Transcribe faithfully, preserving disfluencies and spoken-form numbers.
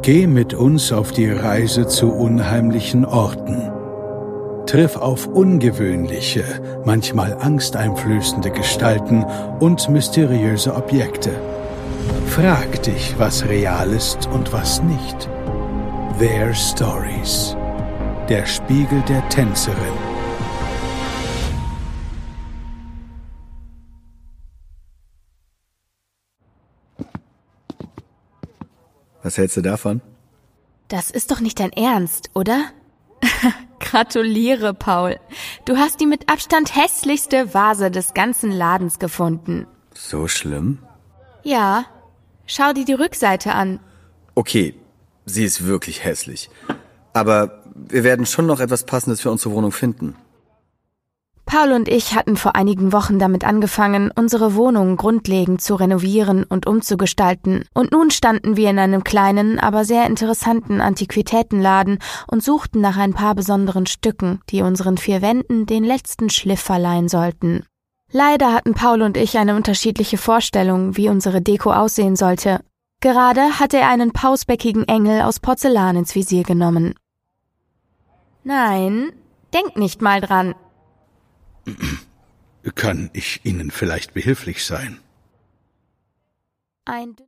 Geh mit uns auf die Reise zu unheimlichen Orten. Triff auf ungewöhnliche, manchmal angsteinflößende Gestalten und mysteriöse Objekte. Frag dich, was real ist und was nicht. Their Stories. Der Spiegel der Tänzerin. Was hältst du davon? Das ist doch nicht dein Ernst, oder? Gratuliere, Paul. Du hast die mit Abstand hässlichste Vase des ganzen Ladens gefunden. So schlimm? Ja. Schau dir die Rückseite an. Okay, sie ist wirklich hässlich. Aber wir werden schon noch etwas Passendes für unsere Wohnung finden. Paul und ich hatten vor einigen Wochen damit angefangen, unsere Wohnung grundlegend zu renovieren und umzugestalten. Und nun standen wir in einem kleinen, aber sehr interessanten Antiquitätenladen und suchten nach ein paar besonderen Stücken, die unseren vier Wänden den letzten Schliff verleihen sollten. Leider hatten Paul und ich eine unterschiedliche Vorstellung, wie unsere Deko aussehen sollte. Gerade hatte er einen pausbäckigen Engel aus Porzellan ins Visier genommen. Nein, denk nicht mal dran. Kann ich Ihnen vielleicht behilflich sein? Ein